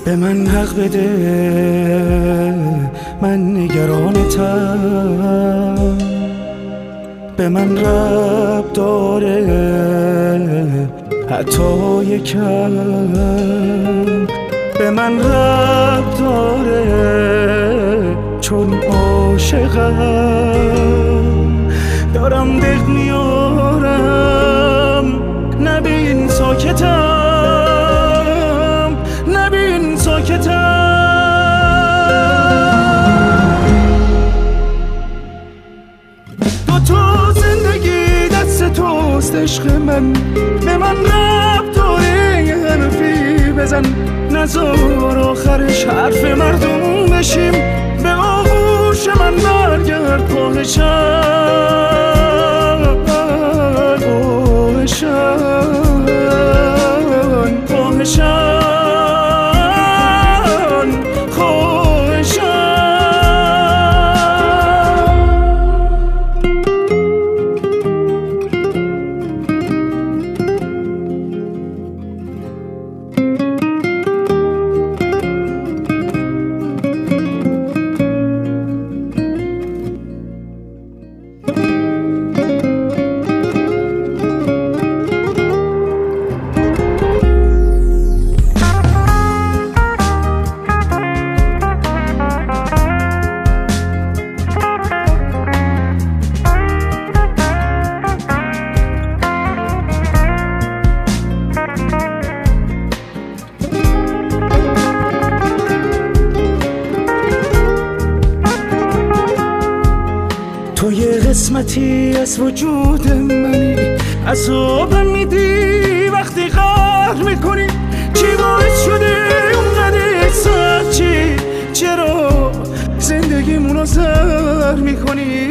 به من حق بده، من نگرانتم. به من رب داره حتی یکم، به من رب داره چون عاشقم. دارم دق میارم، نبین ساکتم، نبین ساکتم. تو زندگی دست توست عشق من، به من رب داره یه حرفی بزن، نذار آخرش حرف مردم بشیم. به آغوش من برگرد پاهشان، پاهشان، پاهشان، تو یه قسمتی از وجود منی، عذابم میدی وقتی قهر میکنی. چی باعث شده اونقدر سخت؟ چرا زندگیمونو زهر میکنی؟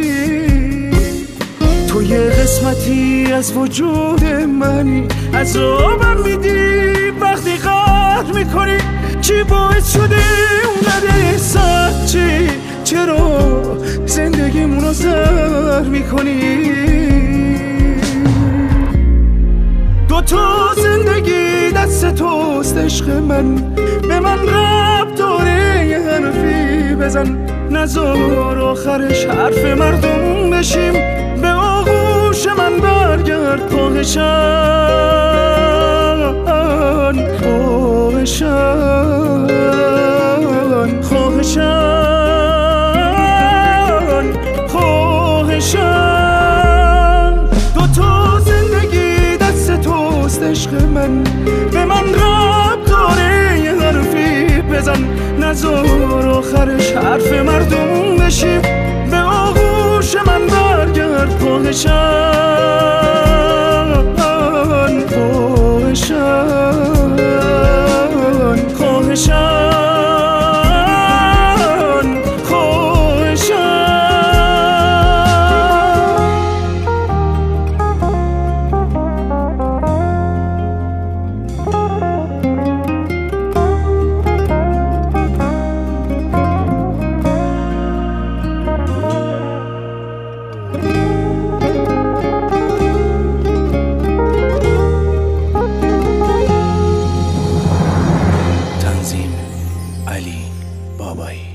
تو یه قسمتی از وجود منی، عذابم میدی وقتی قهر میکنی. چی باعث شده اونقدر سخت؟ چرا زندگیمونو زهر میکنی؟ تا زندگی دست توست عشق من، به من رب داره یه حرفی بزن، نذار آخرش حرف مردم بشیم. به آغوش من برگرد پاهشان، پاهشان، خواهشان، خواهشان. تا زندگی دست توست عشق من، به من رب داره یه حرفی بزن، نذار آخرش حرف مردم بشیم. به آغوش من برگرد پاهشان، پاهشان، خواهشان، خواهشان. علی بابایی.